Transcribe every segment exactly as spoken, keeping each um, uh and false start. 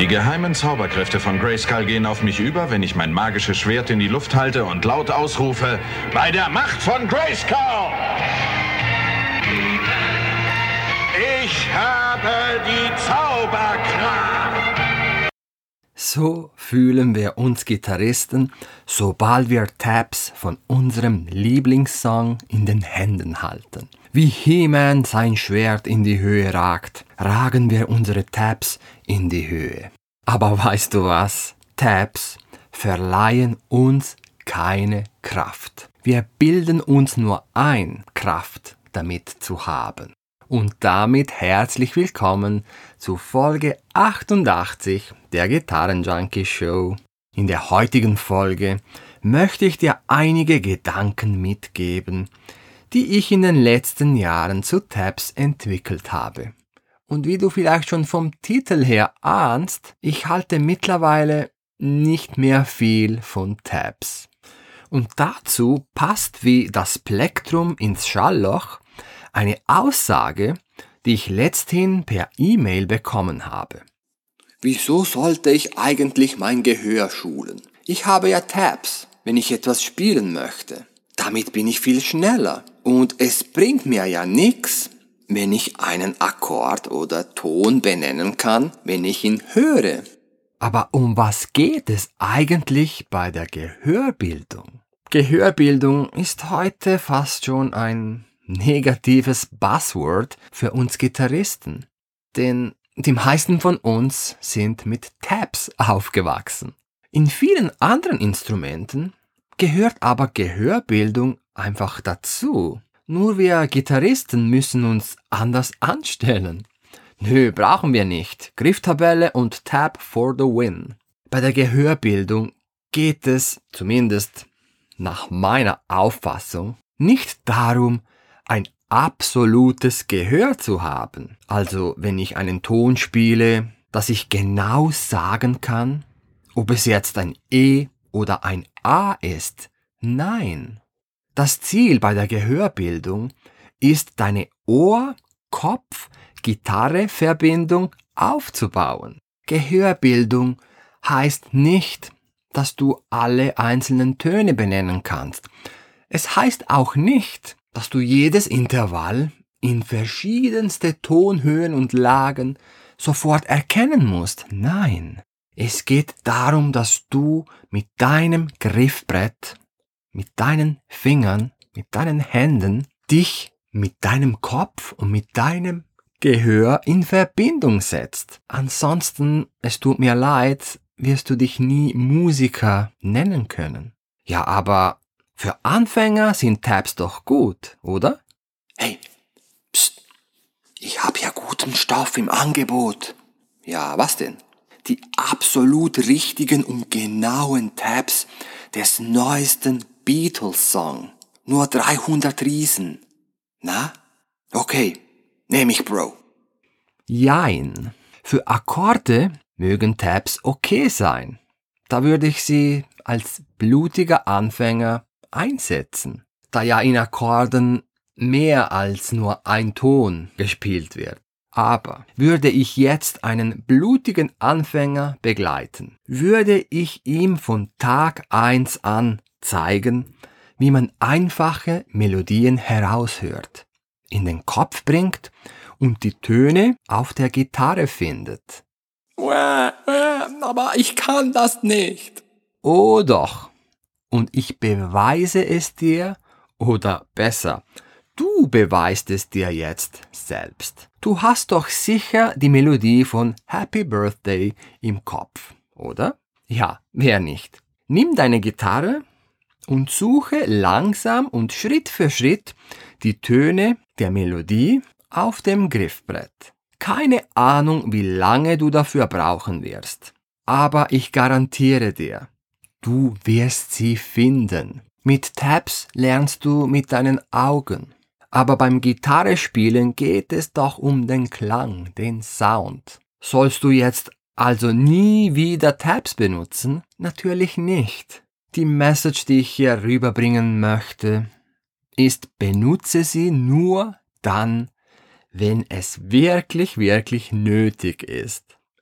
Die geheimen Zauberkräfte von Grayskull gehen auf mich über, wenn ich mein magisches Schwert in die Luft halte und laut ausrufe: Bei der Macht von Grayskull! Ich habe die Zauberkraft! So fühlen wir uns Gitarristen, sobald wir Tabs von unserem Lieblingssong in den Händen halten. Wie He-Man sein Schwert in die Höhe ragt, ragen wir unsere Tabs in die Höhe. Aber weißt du was? Tabs verleihen uns keine Kraft. Wir bilden uns nur ein, Kraft damit zu haben. Und damit herzlich willkommen zu Folge achtundachtzig der Gitarrenjunkie Show. In der heutigen Folge möchte ich dir einige Gedanken mitgeben, die ich in den letzten Jahren zu Tabs entwickelt habe. Und wie du vielleicht schon vom Titel her ahnst, ich halte mittlerweile nicht mehr viel von Tabs. Und dazu passt wie das Plektrum ins Schallloch eine Aussage, die ich letzthin per E-Mail bekommen habe. Wieso sollte ich eigentlich mein Gehör schulen? Ich habe ja Tabs, wenn ich etwas spielen möchte. Damit bin ich viel schneller und es bringt mir ja nichts, wenn ich einen Akkord oder Ton benennen kann, wenn ich ihn höre. Aber um was geht es eigentlich bei der Gehörbildung? Gehörbildung ist heute fast schon ein negatives Buzzword für uns Gitarristen, denn die meisten von uns sind mit Tabs aufgewachsen. In vielen anderen Instrumenten gehört aber Gehörbildung einfach dazu. Nur wir Gitarristen müssen uns anders anstellen. Nö, brauchen wir nicht. Grifftabelle und Tab for the win. Bei der Gehörbildung geht es, zumindest nach meiner Auffassung, nicht darum, ein absolutes Gehör zu haben. Also wenn ich einen Ton spiele, dass ich genau sagen kann, ob es jetzt ein E oder ein A ist. Nein. Das Ziel bei der Gehörbildung ist, deine Ohr-Kopf-Gitarre-Verbindung aufzubauen. Gehörbildung heißt nicht, dass du alle einzelnen Töne benennen kannst. Es heißt auch nicht, dass du jedes Intervall in verschiedenste Tonhöhen und Lagen sofort erkennen musst. Nein, es geht darum, dass du mit deinem Griffbrett, mit deinen Fingern, mit deinen Händen dich mit deinem Kopf und mit deinem Gehör in Verbindung setzt. Ansonsten, es tut mir leid, wirst du dich nie Musiker nennen können. Ja, aber für Anfänger sind Tabs doch gut, oder? Hey, psst, ich habe ja guten Stoff im Angebot. Ja, was denn? Die absolut richtigen und genauen Tabs des neuesten Beatles-Song. Nur dreihundert Riesen. Na? Okay, nehm ich, Bro. Jein. Für Akkorde mögen Tabs okay sein. Da würde ich sie als blutiger Anfänger einsetzen, da ja in Akkorden mehr als nur ein Ton gespielt wird. Aber würde ich jetzt einen blutigen Anfänger begleiten, würde ich ihm von Tag eins an zeigen, wie man einfache Melodien heraushört, in den Kopf bringt und die Töne auf der Gitarre findet. Aber ich kann das nicht. Oh doch. Und ich beweise es dir, oder besser, du beweist es dir jetzt selbst. Du hast doch sicher die Melodie von Happy Birthday im Kopf, oder? Ja, wer nicht? Nimm deine Gitarre und suche langsam und Schritt für Schritt die Töne der Melodie auf dem Griffbrett. Keine Ahnung, wie lange du dafür brauchen wirst, aber ich garantiere dir, du wirst sie finden. Mit Tabs lernst du mit deinen Augen. Aber beim Gitarrespielen geht es doch um den Klang, den Sound. Sollst du jetzt also nie wieder Tabs benutzen? Natürlich nicht. Die Message, die ich hier rüberbringen möchte, ist: benutze sie nur dann, wenn es wirklich, wirklich nötig ist.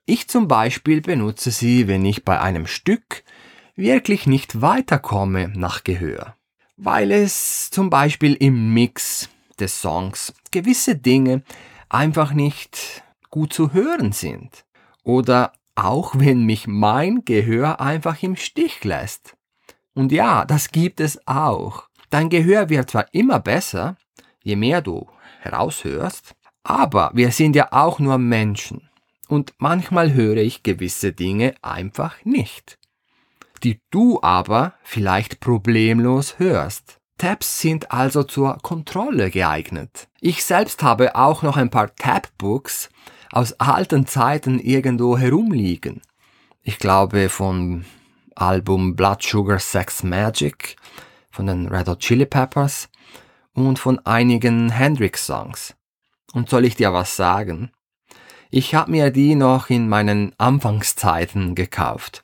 Ich zum Beispiel benutze sie, wenn ich bei einem Stück wirklich nicht weiterkomme nach Gehör, weil es zum Beispiel im Mix des Songs gewisse Dinge einfach nicht gut zu hören sind oder auch wenn mich mein Gehör einfach im Stich lässt. Und ja, das gibt es auch. Dein Gehör wird zwar immer besser, je mehr du heraushörst, aber wir sind ja auch nur Menschen und manchmal höre ich gewisse Dinge einfach nicht, die du aber vielleicht problemlos hörst. Tabs sind also zur Kontrolle geeignet. Ich selbst habe auch noch ein paar Tab-Books aus alten Zeiten irgendwo herumliegen. Ich glaube vom Album Blood Sugar Sex Magic von den Red Hot Chili Peppers und von einigen Hendrix-Songs. Und soll ich dir was sagen? Ich habe mir die noch in meinen Anfangszeiten gekauft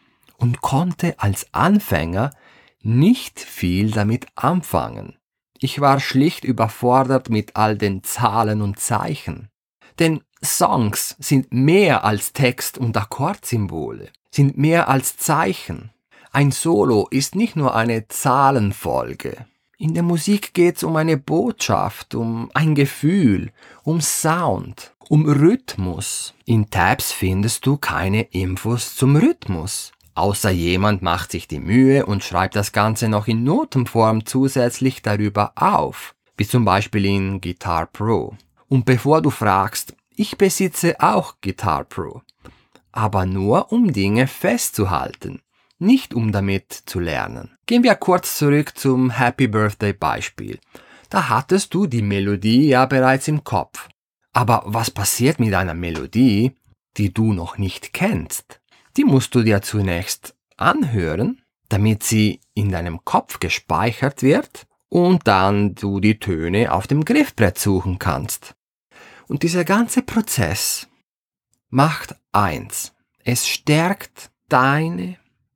und konnte als Anfänger nicht viel damit anfangen. Ich war schlicht überfordert mit all den Zahlen und Zeichen. Denn Songs sind mehr als Text und Akkordsymbole, sind mehr als Zeichen. Ein Solo ist nicht nur eine Zahlenfolge. In der Musik geht es um eine Botschaft, um ein Gefühl, um Sound, um Rhythmus. In Tabs findest du keine Infos zum Rhythmus. Außer jemand macht sich die Mühe und schreibt das Ganze noch in Notenform zusätzlich darüber auf, wie zum Beispiel in Guitar Pro. Und bevor du fragst, ich besitze auch Guitar Pro, aber nur um Dinge festzuhalten, nicht um damit zu lernen. Gehen wir kurz zurück zum Happy Birthday Beispiel. Da hattest du die Melodie ja bereits im Kopf. Aber was passiert mit einer Melodie, die du noch nicht kennst? Die musst du dir zunächst anhören, damit sie in deinem Kopf gespeichert wird und dann du die Töne auf dem Griffbrett suchen kannst. Und dieser ganze Prozess macht eins. Es stärkt deine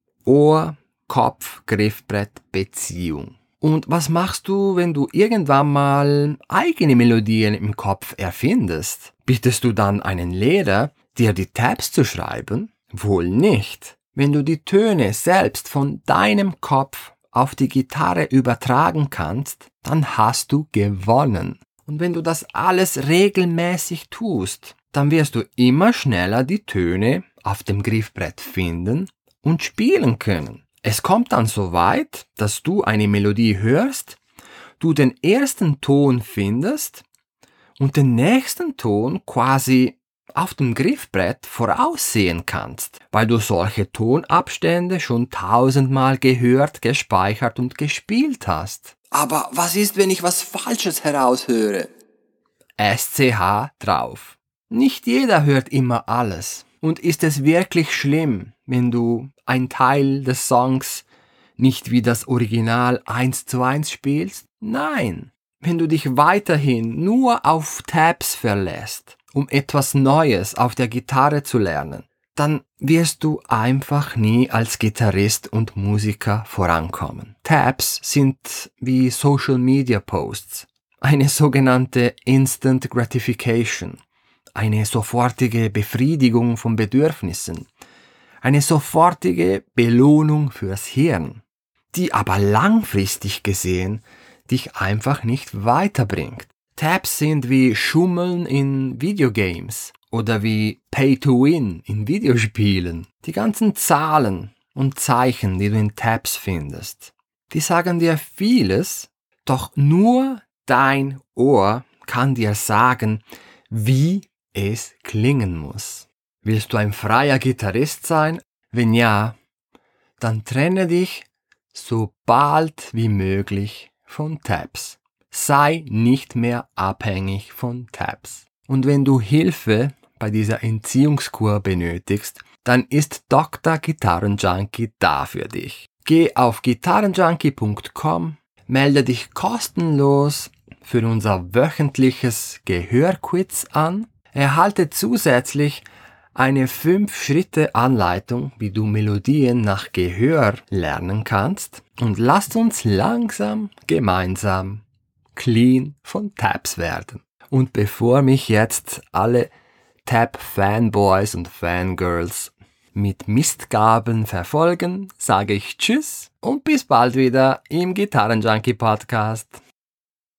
Ohr-Kopf-Griffbrett-Beziehung. Und was machst du, wenn du irgendwann mal eigene Melodien im Kopf erfindest? Bittest du dann einen Lehrer, dir die Tabs zu schreiben? Wohl nicht. Wenn du die Töne selbst von deinem Kopf auf die Gitarre übertragen kannst, dann hast du gewonnen. Und wenn du das alles regelmäßig tust, dann wirst du immer schneller die Töne auf dem Griffbrett finden und spielen können. Es kommt dann so weit, dass du eine Melodie hörst, du den ersten Ton findest und den nächsten Ton quasi auf dem Griffbrett voraussehen kannst, weil du solche Tonabstände schon tausendmal gehört, gespeichert und gespielt hast. Aber was ist, wenn ich was Falsches heraushöre? S C H drauf. Nicht jeder hört immer alles. Und ist es wirklich schlimm, wenn du einen Teil des Songs nicht wie das Original eins zu eins spielst? Nein. Wenn du dich weiterhin nur auf Tabs verlässt, um etwas Neues auf der Gitarre zu lernen, dann wirst du einfach nie als Gitarrist und Musiker vorankommen. Tabs sind wie Social Media Posts, eine sogenannte Instant Gratification, eine sofortige Befriedigung von Bedürfnissen, eine sofortige Belohnung fürs Hirn, die aber langfristig gesehen dich einfach nicht weiterbringt. Tabs sind wie Schummeln in Videogames oder wie Pay-to-Win in Videospielen. Die ganzen Zahlen und Zeichen, die du in Tabs findest, die sagen dir vieles, doch nur dein Ohr kann dir sagen, wie es klingen muss. Willst du ein freier Gitarrist sein? Wenn ja, dann trenne dich so bald wie möglich von Tabs. Sei nicht mehr abhängig von Tabs. Und wenn du Hilfe bei dieser Entziehungskur benötigst, dann ist Doktor Gitarrenjunkie da für dich. Geh auf gitarrenjunkie punkt com, melde dich kostenlos für unser wöchentliches Gehörquiz an, erhalte zusätzlich eine fünf Schritte Anleitung, wie du Melodien nach Gehör lernen kannst, und lasst uns langsam gemeinsam clean von Tabs werden. Und bevor mich jetzt alle Tab-Fanboys und Fangirls mit Mistgaben verfolgen, sage ich Tschüss und bis bald wieder im Gitarrenjunkie Podcast.